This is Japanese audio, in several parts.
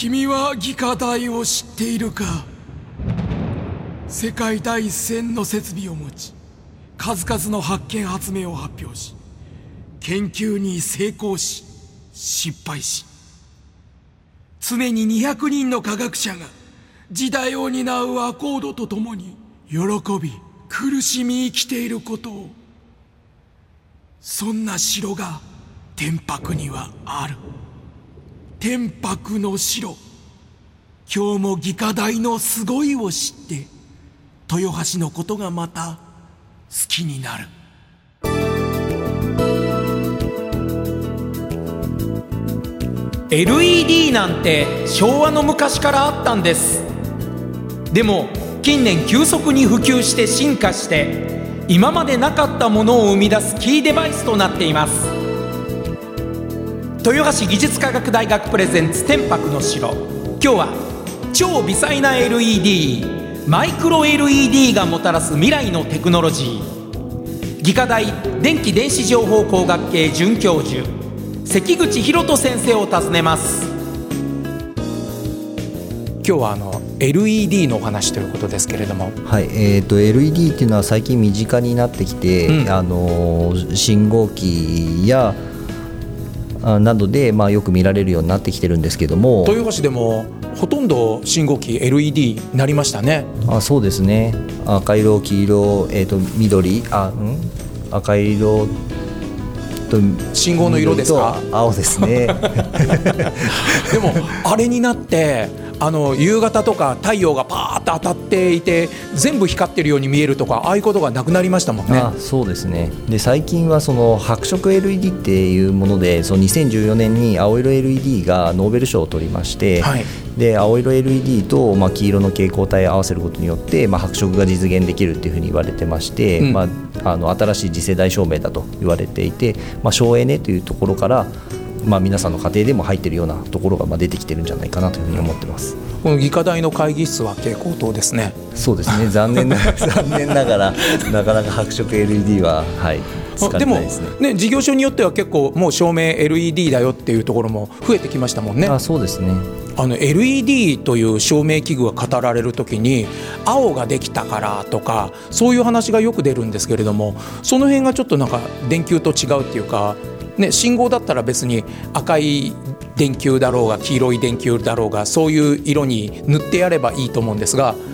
君は技科大を知っているか。世界第一線の設備を持ち、数々の発見発明を発表し、研究に成功し失敗し、常に200人の科学者が時代を担うアコードとともに喜び苦しみ生きていることを、そんな城が天白にはある。天白の城。今日も技科大のすごいを知って豊橋のことがまた好きになる。 LED なんて昭和の昔からあったんです。でも近年急速に普及して進化して、今までなかったものを生み出すキーデバイスとなっています。豊橋技術科学大学プレゼンツ天白の城。今日は超微細な LED マイクロ LED がもたらす未来のテクノロジー。技科大電気電子情報工学系准教授関口博人先生を訪ねます。今日はLED のお話ということですけれども、 はい、LED っていうのは最近身近になってきて、信号機やなどで、よく見られるようになってきてるんですけども、 豊橋でもほとんど信号機 LED になりましたね。 そうですね。赤色、黄色、緑、赤色と信号の色ですか？ 青ですね。 でもあれになって夕方とか太陽がパーッと当たっていて全部光ってるように見えるとか、ああいうことがなくなりましたもんね。 そうですね。で最近はその白色 LED っていうもので、その2014年に青色 LED がノーベル賞を取りまして、はい、で青色 LED と、黄色の蛍光体を合わせることによって、白色が実現できるっていうふうに言われてまして、新しい次世代照明だと言われていて、省エネというところから、皆さんの家庭でも入っているようなところが出てきてるんじゃないかなというふうに思ってます。 この技科大の会議室は蛍光灯ですね。 そうですね。残念ながらなかなか白色 LED は、使ってないですね。 でもね、事業所によっては結構もう照明 LED だよっていうところも増えてきましたもんね。 そうですね。 LED という照明器具が語られるときに青ができたからとかそういう話がよく出るんですけれども、その辺がちょっとなんか電球と違うっていうか、信号だったら別に赤い電球だろうが黄色い電球だろうがそういう色に塗ってやればいいと思うんですが、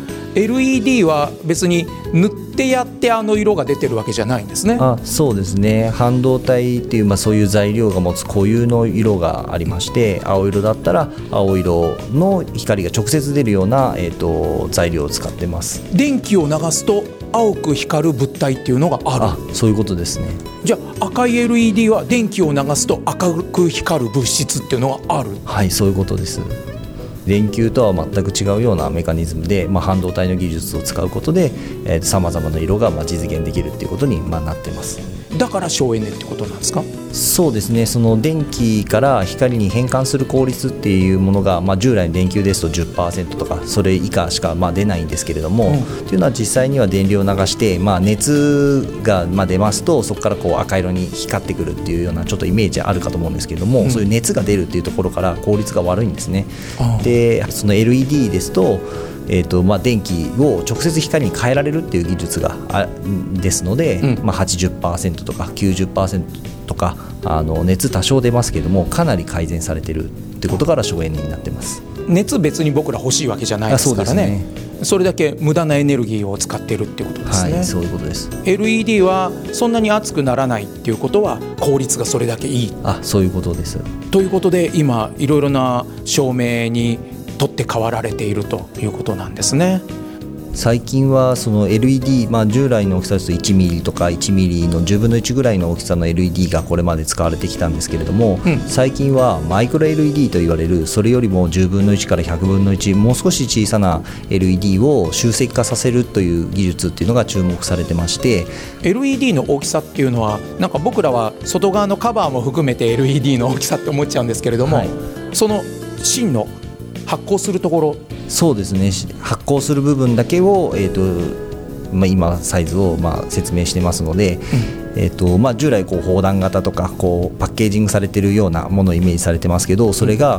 LED は別に塗ってやって色が出てるわけじゃないんですね。 そうですね。半導体っていう、そういう材料が持つ固有の色がありまして、青色だったら青色の光が直接出るような、材料を使ってます。 電気を流すと青く光る物体っていうのがある。 そういうことですね。 じゃあ赤い LED は電気を流すと赤く光る物質っていうのがある。 はい、そういうことです。電球とは全く違うようなメカニズムで、半導体の技術を使うことでさまざまな色が実現できるっていうことになってます。 だから省エネってことなんですか？ そうですね。その電気から光に変換する効率っていうものが、従来の電球ですと 10% とかそれ以下しか出ないんですけれども、というのは実際には電流を流して、熱が出ますとそこから赤色に光ってくるっていうようなちょっとイメージあるかと思うんですけれども、そういう熱が出るっていうところから効率が悪いんですね。でその LED ですと電気を直接光に変えられるっていう技術がですので、80% とか 90% とか熱多少出ますけどもかなり改善されてるってことから省エネになってます。 熱別に僕ら欲しいわけじゃないですからね。それだけ無駄なエネルギーを使っているってことですね。 そういうことです。 LED はそんなに熱くならないっていうことは効率がそれだけいい。 そういうことです。 ということで今いろいろな照明に取って代わられているということなんですね。 最近はその LED、従来の大きさですと1ミリとか1ミリの10分の1ぐらいの大きさの LED がこれまで使われてきたんですけれども、最近はマイクロ LED と言われるそれよりも10分の1から100分の1もう少し小さな LED を集積化させるという技術っていうのが注目されてまして、 LED の大きさっていうのはなんか僕らは外側のカバーも含めて LED の大きさって思っちゃうんですけれども、その芯の発光するところ。 そうですね。発光する部分だけを、今サイズを説明してますので、従来砲弾型とかパッケージングされているようなものをイメージされてますけど、それが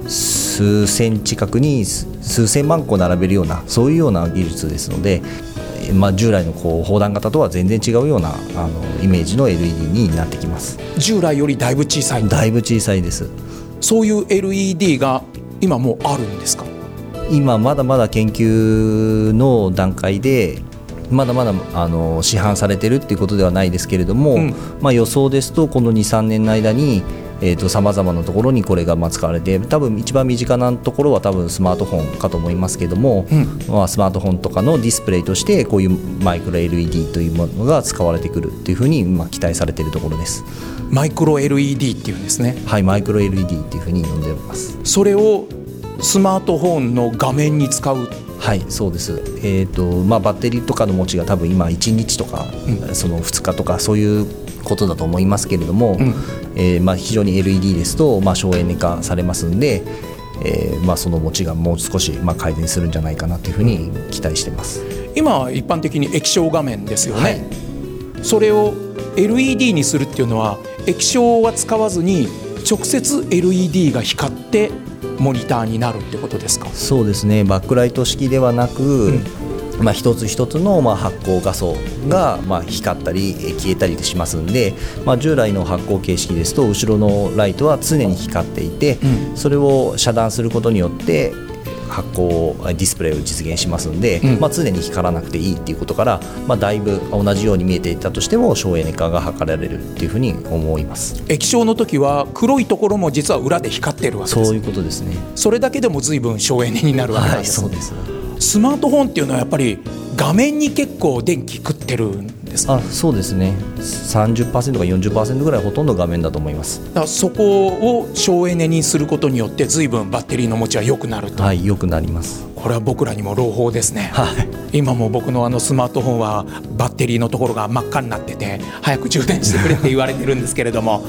数センチ角に数千万個並べるような、そういうような技術ですので、従来の砲弾型とは全然違うようなイメージの LED になってきます。 従来よりだいぶ小さい。 だいぶ小さいです。 そういう LED が今もうあるんですか？ 今まだまだ研究の段階でまだまだ市販されてるっていうことではないですけれども、予想ですとこの 2,3 年の間にさまざまなところにこれが使われて、多分一番身近なところは多分スマートフォンかと思いますけども、スマートフォンとかのディスプレイとしてこういうマイクロ LED というものが使われてくるっていうふうに期待されているところです。 マイクロ LED っていうんですね。 はい、マイクロ LED っていうふうに呼んでおります。 それをスマートフォンの画面に使う。 はい、そうです。バッテリーとかの持ちが多分今1日とか、その2日とかそういうことだと思いますけれども、非常に LED ですと、省エネ化されますんで、その持ちがもう少し改善するんじゃないかなというふうに期待しています。 今一般的に液晶画面ですよね、はい、それを LED にするっていうのは液晶は使わずに直接 LED が光ってモニターになるってことですか？ そうですね。バックライト式ではなく、一つ一つの発光画素が光ったり消えたりしますんで、従来の発光形式ですと後ろのライトは常に光っていて、それを遮断することによって発光ディスプレイを実現しますんで、常に光らなくていいっていうことから、だいぶ同じように見えていたとしても省エネ化が図られるっていうふうに思います。 液晶の時は黒いところも実は裏で光ってるわけです。 そういうことですね。 それだけでも随分省エネになるわけなんです、 はい、そうです。 スマートフォンっていうのはやっぱり画面に結構電気食ってるんですか？ そうですね。 30% か 40% ぐらいほとんど画面だと思います。 だからそこを省エネにすることによって随分バッテリーの持ちは良くなると。 はい、良くなります。 これは僕らにも朗報ですね、 はい、 今も僕のスマートフォンはバッテリーのところが真っ赤になってて早く充電してくれって言われてるんですけれども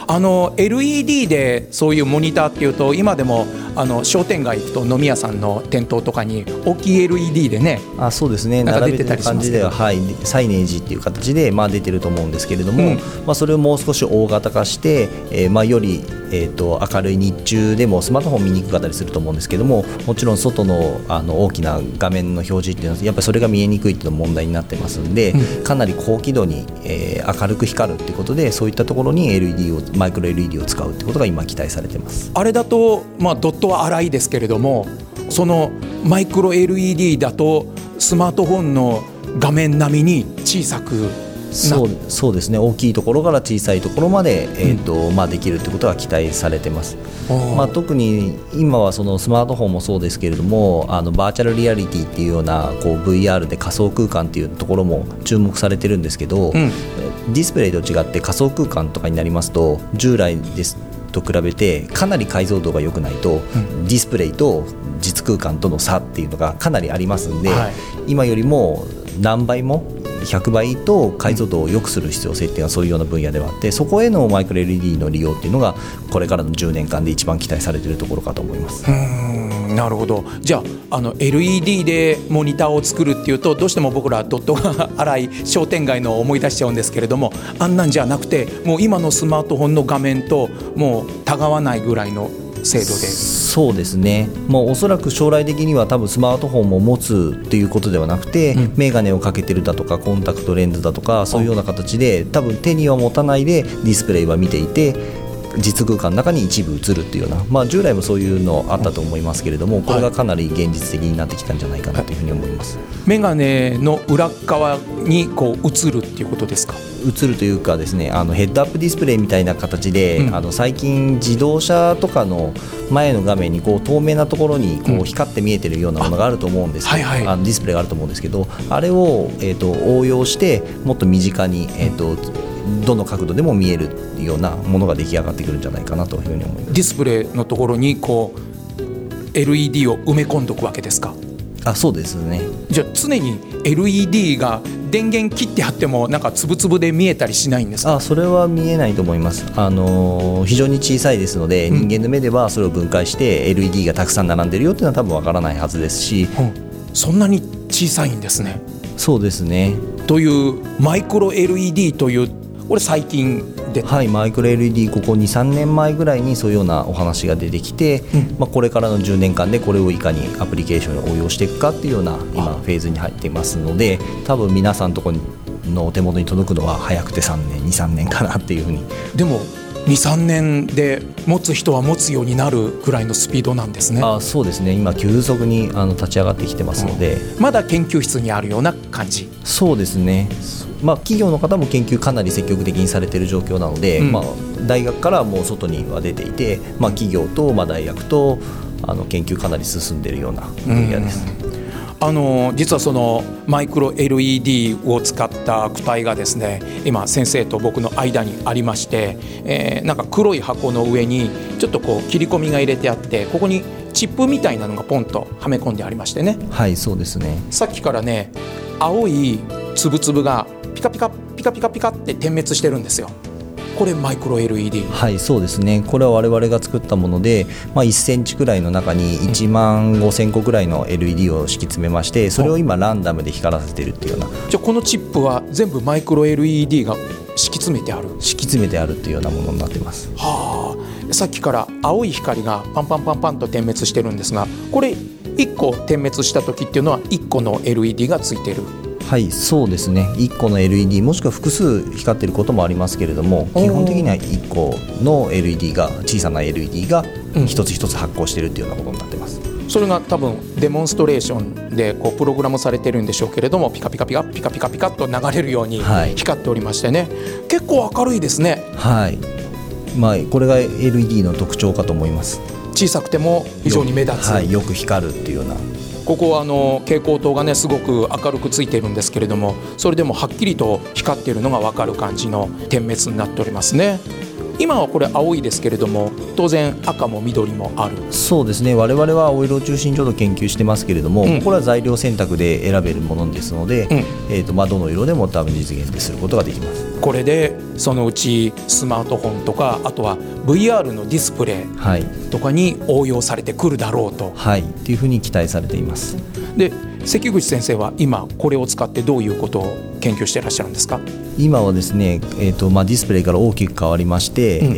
LED でそういうモニターっていうと今でも商店街行くと飲み屋さんの店頭とかに大きい LED でね、 そうですね、並べてる感じでは、サイネージっていう形で出てると思うんですけれども、それをもう少し大型化して、より、明るい日中でもスマートフォン見にくかったりすると思うんですけども、もちろん外の、大きな画面の表示っていうのはやっぱりそれが見えにくいっていうのが問題になってますんで、かなり高輝度に、明るく光るっていうことでそういったところにマイクロ LED を使うってことが今期待されてます。 あれだと、ドットは粗いですけれどもそのマイクロ LED だとスマートフォンの画面並みに小さくそうですね。大きいところから小さいところまで、できるということが期待されてます。特に今はそのスマートフォンもそうですけれどもバーチャルリアリティっていうようなVR で仮想空間っていうところも注目されてるんですけど、ディスプレイと違って仮想空間とかになりますと従来ですと比べてかなり解像度が良くないと、ディスプレイと実空間との差っていうのがかなりありますんで、今よりも何倍も100倍と解像度を良くする必要性っていうのはそういうような分野ではあって、そこへのマイクロ LED の利用っていうのがこれからの10年間で一番期待されているところかと思います。 なるほど。じゃあLED でモニターを作るっていうとどうしても僕らドットが粗い商店街のを思い出しちゃうんですけれども、あんなんじゃなくてもう今のスマートフォンの画面ともうたがわないぐらいの精度で。 そうですね。おそらく将来的には多分スマートフォンも持つっていうことではなくて、メガネをかけてるだとかコンタクトレンズだとかそういうような形で多分手には持たないでディスプレイは見ていて実空間の中に一部映るっていうような、従来もそういうのあったと思いますけれども、これがかなり現実的になってきたんじゃないかなというふうに思います。 メガネの裏側に映るっていうことですか？ 映るというかですね、ヘッドアップディスプレイみたいな形で、最近自動車とかの前の画面に透明なところに光って見えてるようなものがあると思うんですけど、ディスプレイがあると思うんですけど、あれを、応用してもっと身近に、どの角度でも見えるようなものが出来上がってくるんじゃないかなというふうに思います。 ディスプレイのところにLED を埋め込んでおくわけですか？ そうですね。 じゃあ常に LED が電源切ってあってもなんかつぶつぶで見えたりしないんですか？ それは見えないと思います。非常に小さいですので、人間の目ではそれを分解して LED がたくさん並んでるよっていうのは多分わからないはずですし、 そんなに小さいんですね。 そうですね。 というマイクロ LED というこれ最近出た、 はい、マイクロ LED ここ 2,3 年前ぐらいにそういうようなお話が出てきて、これからの10年間でこれをいかにアプリケーションに応用していくかっていうような今フェーズに入っていますので、多分皆さんのところのお手元に届くのは早くて3年 2,3 年かなっていうふうに。 でも 2,3 年で持つ人は持つようになるぐらいのスピードなんですね。 そうですね、今急速に立ち上がってきてますので、 まだ研究室にあるような感じ。 そうですね、企業の方も研究かなり積極的にされている状況なので、大学からもう外には出ていて、企業と大学と研究かなり進んでいるような分野です。 実はそのマイクロ LED を使った躯体がですね、今先生と僕の間にありまして、なんか黒い箱の上にちょっとこう切り込みが入れてあって、ここにチップみたいなのがポンとはめ込んでありましてね。 はい、そうですね。 さっきからね、青いつぶつぶがピカピカピカピカピカって点滅してるんですよ。これマイクロ LED。 はい、そうですね。これは我々が作ったもので、1センチくらいの中に1万5000個くらいの LED を敷き詰めまして、それを今ランダムで光らせているっていうような。 じゃあこのチップは全部マイクロ LED が敷き詰めてあるっていうようなものになってます。 はあ、さっきから青い光がパンパンパンパンと点滅してるんですが、これ1個点滅した時っていうのは1個の LED がついてる。 はい、そうですね。1個の LED もしくは複数光っていることもありますけれども、基本的には1個の LED が、小さな LED が一つ一つ発光しているというようなことになっています。 それが多分デモンストレーションでこうプログラムされてるんでしょうけれども、ピカピカピカピカピカピカと流れるように光っておりましてね、結構明るいですね。 はい、これが LED の特徴かと思います。 小さくても非常に目立つ、 よく光るっていうような。 ここは蛍光灯がねすごく明るくついているんですけれども、それでもはっきりと光っているのが分かる感じの点滅になっておりますね。今はこれ青いですけれども、当然赤も緑もある。 そうですね、我々は青色を中心にちょっと研究してますけれども、これは材料選択で選べるものですので、どの色でも多分実現することができます。 これでそのうちスマートフォンとか、あとは VR のディスプレイとかに応用されてくるだろうと、 っていうふうに期待されています。 で、関口先生は今これを使ってどういうことを研究していらっしゃるんですか？ 今はですね、ディスプレイから大きく変わりまして、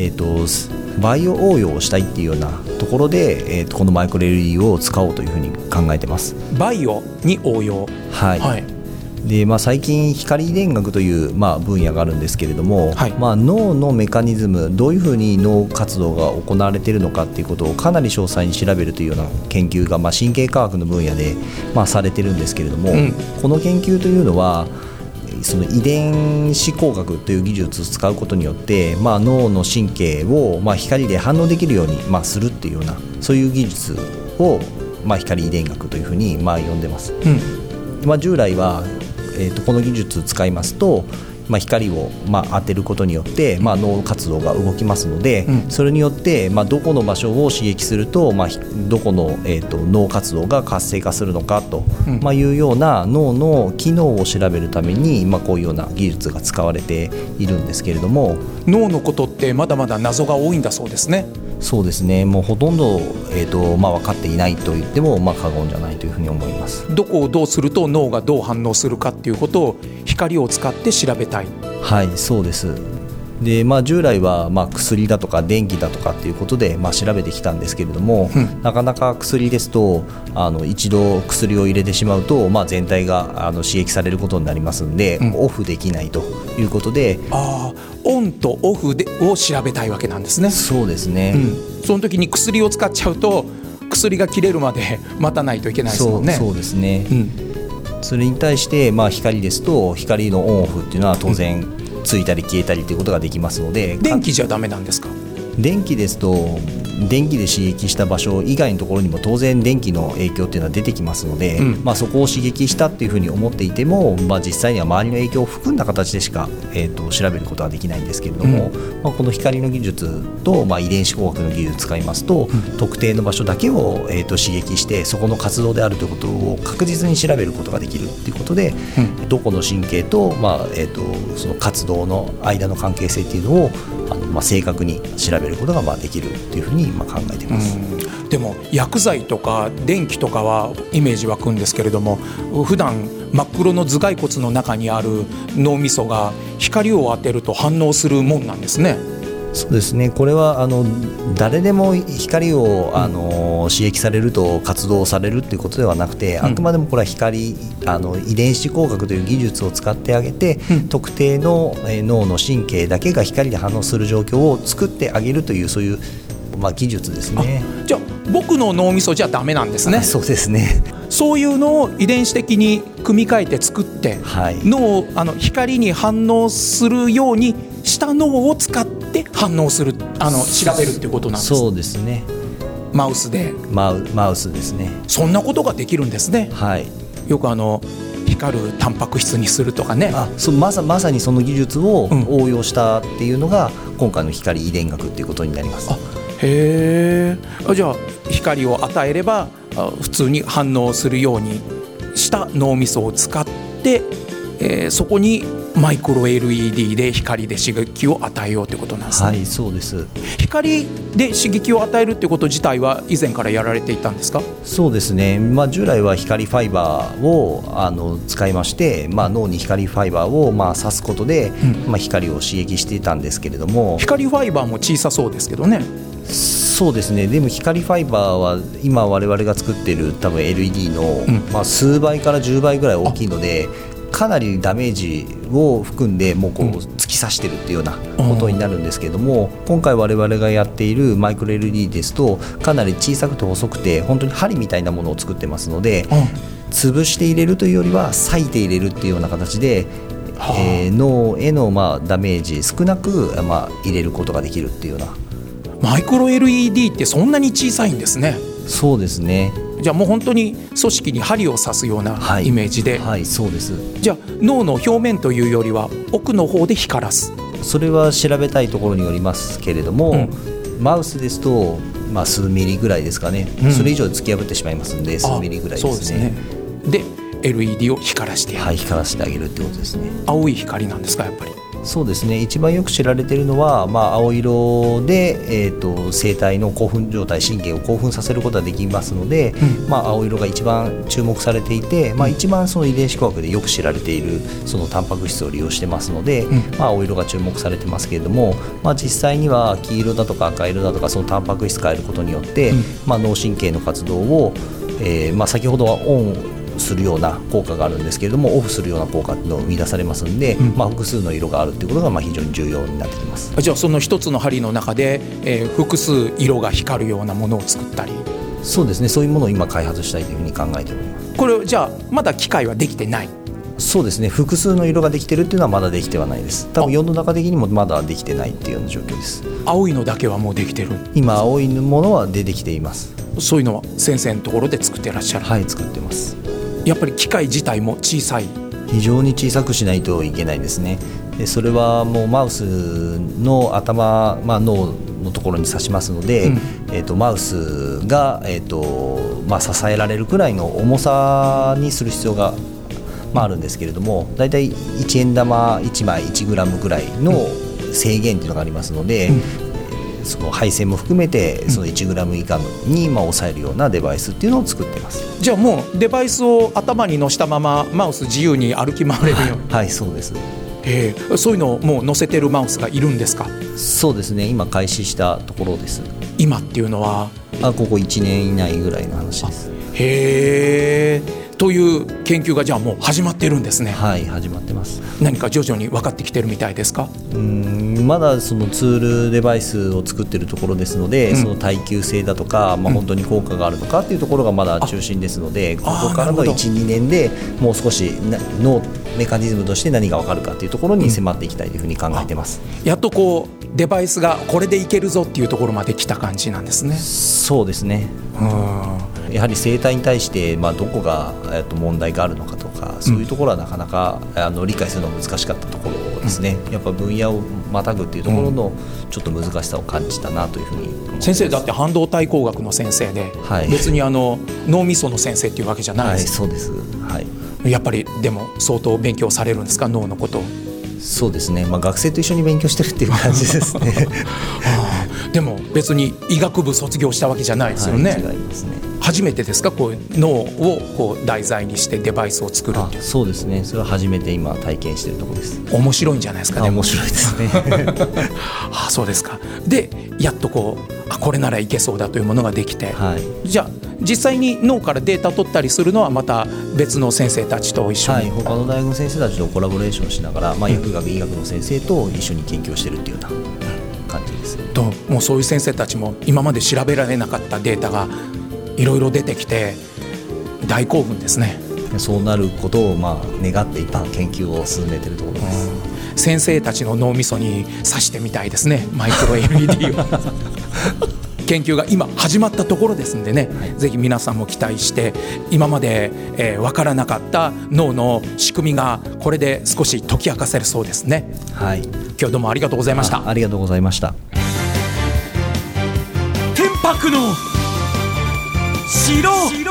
バイオ応用をしたいっていうようなところで、このマイクロ LED を使おうというふうに考えてます。 バイオに応用。 で最近光遺伝学という、分野があるんですけれども、脳のメカニズム、どういうふうに脳活動が行われているのかということをかなり詳細に調べるというような研究が、神経科学の分野で、されてるんですけれども、この研究というのはその遺伝子工学という技術を使うことによって、脳の神経を、光で反応できるように、するっていうような、そういう技術を、光遺伝学というふうに、呼んでます。従来はこの技術を使いますと、光を当てることによって脳活動が動きますので、それによってどこの場所を刺激するとどこの脳活動が活性化するのかというような脳の機能を調べるためにこういうような技術が使われているんですけれども、 脳のことってまだまだ謎が多いんだそうですね。 そうですね、もうほとんど、分かっていないと言っても過言じゃないというふうに思います。 どこをどうすると脳がどう反応するかっていうことを光を使って調べたい。 はい、そうです。で従来は薬だとか電気だとかっていうことで調べてきたんですけれども、なかなか薬ですと一度薬を入れてしまうと、全体が刺激されることになりますので、オフできないということで、 オンとオフを調べたいわけなんですね。 そうですね、 その時に薬を使っちゃうと薬が切れるまで待たないといけないですもんね。 そうですね、それに対して光ですと光のオンオフっていうのは当然ついたり消えたりということができますので。 電気じゃダメなんですか？ 電気ですと電気で刺激した場所以外のところにも当然電気の影響っていうのは出てきますので、そこを刺激したっていうふうに思っていても、実際には周りの影響を含んだ形でしか、調べることはできないんですけれども、この光の技術と、遺伝子工学の技術を使いますと、特定の場所だけを、刺激してそこの活動であるということを確実に調べることができるということで、どこの神経と、その活動の間の関係性っていうのを正確に調べることができるというふうに考えています。 でも薬剤とか電気とかはイメージ湧くんですけれども、普段真っ黒の頭蓋骨の中にある脳みそが光を当てると反応するもんなんですね。 そうですね、これは誰でも光を刺激されると活動されるということではなくて、あくまでもこれは光遺伝子工学という技術を使ってあげて、特定の脳の神経だけが光で反応する状況を作ってあげるという、そういう技術ですね。 じゃあ僕の脳みそじゃダメなんですね。 そうですね。 そういうのを遺伝子的に組み替えて作って、脳を光に反応するようにした脳を使って反応する調べるっていうことなんです。 そうですね。 マウスでマウスですね。 そんなことができるんですね。よく光るタンパク質にするとかね。 まさにその技術を応用したっていうのが、今回の光遺伝学っていうことになります。 へえ。じゃあ光を与えれば普通に反応するようにした脳みそを使って、そこにマイクロ LED で光で刺激を与えようということなんですね。 そうです。 光で刺激を与えるということ自体は以前からやられていたんですか？ そうですね、従来は光ファイバーを使いまして、脳に光ファイバーを刺すことで、光を刺激していたんですけれども、 光ファイバーも小さそうですけどね。 そうですね。でも光ファイバーは今我々が作っている多分 LED の、数倍から10倍ぐらい大きいので、かなりダメージを含んでもう突き刺してるっていうようなことになるんですけども、今回我々がやっているマイクロ LED ですと、かなり小さくて細くて本当に針みたいなものを作ってますので、潰して入れるというよりは裂いて入れるっていうような形で、脳へのダメージ少なく入れることができるっていうような。 マイクロ LED ってそんなに小さいんですね。 そうですね。 じゃあもう本当に組織に針を刺すようなイメージで、 そうです。 じゃあ脳の表面というよりは奥の方で光らす。 それは調べたいところによりますけれども、マウスですと、数ミリぐらいですかね、それ以上突き破ってしまいますので数ミリぐらいですね。 で LED を光らしてやる、 光らせてあげるってことですね。 青い光なんですか？やっぱりそうですね。一番よく知られているのは、青色で、生体の興奮状態、神経を興奮させることができますので、青色が一番注目されていて、一番その遺伝子工学でよく知られているそのタンパク質を利用してますので、青色が注目されてますけれども、実際には黄色だとか赤色だとかそのタンパク質変えることによって、脳神経の活動を、先ほどはオンするような効果があるんですけれども、オフするような効果が生み出されますので、複数の色があるということが非常に重要になってきます。 じゃあその一つの針の中で、複数色が光るようなものを作ったり。 そうですね。そういうものを今開発したいというふうに考えております。 これじゃあまだ機械はできてない？ そうですね。複数の色ができてるっていうのはまだできてはないです。多分世の中的にもまだできてないっていうような状況です。 青いのだけはもうできてる？ 今青いものは出てきています。 そういうのは先生のところで作ってらっしゃる？ 作ってます。 やっぱり機械自体も小さい？ 非常に小さくしないといけないですね。でそれはもうマウスの頭、脳のところに刺しますので、マウスが、支えられるくらいの重さにする必要が、あるんですけれども、だいたい1円玉1枚 1g ぐらいの制限というのがありますので、その配線も含めてその 1g 以下に抑えるようなデバイスっていうのを作っています。 じゃあもうデバイスを頭に乗せたままマウス自由に歩き回れるように。 そうです。 そういうのをもう載せてるマウスがいるんですか？ そうですね。今開始したところです。 今っていうのはここ1年以内ぐらいの話です。 という研究がじゃあもう始まってるんですね。 始まってます。 何か徐々に分かってきてるみたいですか？ まだそのツールデバイスを作ってるところですので、その耐久性だとか、本当に効果があるのかっていうところがまだ中心ですので、ここからの 1,2 年でもう少し脳メカニズムとして何が分かるかっていうところに迫っていきたいというふうに考えてます。 やっとデバイスがこれでいけるぞっていうところまで来た感じなんですね。 そうですね。やはり生体に対して、どこが問題があるのかとか、そういうところはなかなか理解するのが難しかったところですね。やっぱ分野をまたぐっていうところのちょっと難しさを感じたなというふうに思います。 先生だって半導体工学の先生で、別に脳みその先生っていうわけじゃないです。 そうです。 やっぱりでも相当勉強されるんですか、脳のことを？ そうですね。学生と一緒に勉強してるっていう感じですね。 でも別に医学部卒業したわけじゃないですよね。 違いますね。 初めてですか、こう脳をこう題材にしてデバイスを作るっていう。 そうですね、それは初めて今体験しているところです。 面白いんじゃないですかね。 面白いですねそうですか。でやっとこれならいけそうだというものができて、じゃあ実際に脳からデータ取ったりするのはまた別の先生たちと一緒に、 他の大学の先生たちとコラボレーションしながら、薬学医学の先生と一緒に研究をしているっていうような感じです。 もうそういう先生たちも今まで調べられなかったデータがいろいろ出てきて大興奮ですね。 そうなることを願って今研究を進めているところです。 先生たちの脳みそに刺してみたいですね、マイクロ LED を研究が今始まったところですんでね、ぜひ皆さんも期待して今まで分からなかった脳の仕組みがこれで少し解き明かせるそうですね。今日はどうもありがとうございました。 ありがとうございました。 天白の城。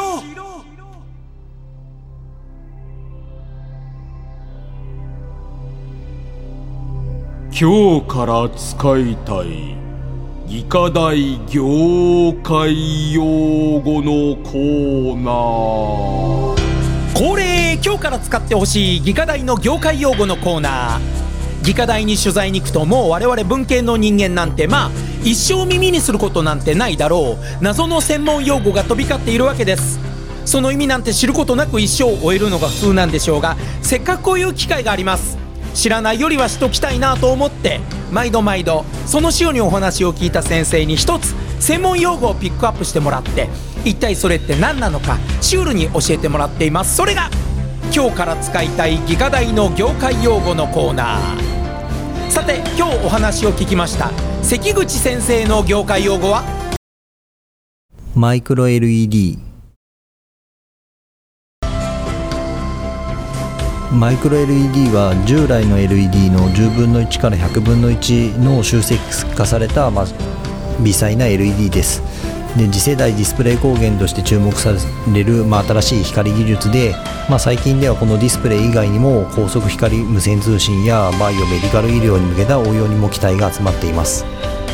今日から使いたい技科大業界用語のコーナー。 恒例、今日から使ってほしい技科大の業界用語のコーナー。技科大に取材に行くと、もう我々文系の人間なんて一生耳にすることなんてないだろう謎の専門用語が飛び交っているわけです。その意味なんて知ることなく一生を終えるのが普通なんでしょうが、せっかくこういう機会があります。知らないよりはしときたいなと思って毎度その週にお話を聞いた先生に一つ専門用語をピックアップしてもらって、一体それって何なのかシュールに教えてもらっています。それが今日から使いたい技科大の業界用語のコーナー。さて今日お話を聞きました関口先生の業界用語はマイクロ LED。マイクロ LED は従来の LED の10分の1から100分の1の集積化された、微細な LED です。で、次世代ディスプレイ光源として注目される、新しい光技術で、最近ではこのディスプレイ以外にも高速光無線通信やバイオメディカル医療に向けた応用にも期待が集まっています。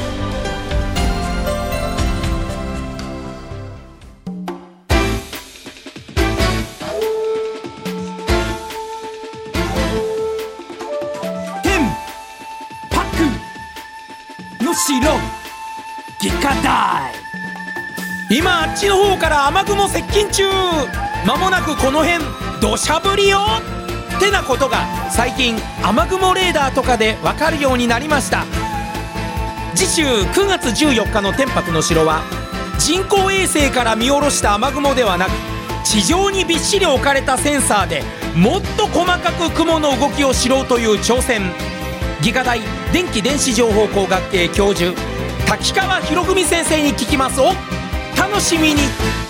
技科大。今あっちの方から雨雲接近中。間もなくこの辺土砂降りよってなことが最近雨雲レーダーとかで分かるようになりました。次週9月14日の天白の城は人工衛星から見下ろした雨雲ではなく、地上にびっしり置かれたセンサーでもっと細かく雲の動きを知ろうという挑戦。技科大電気電子情報工学系教授滝川博文先生に聞きます。お楽しみに。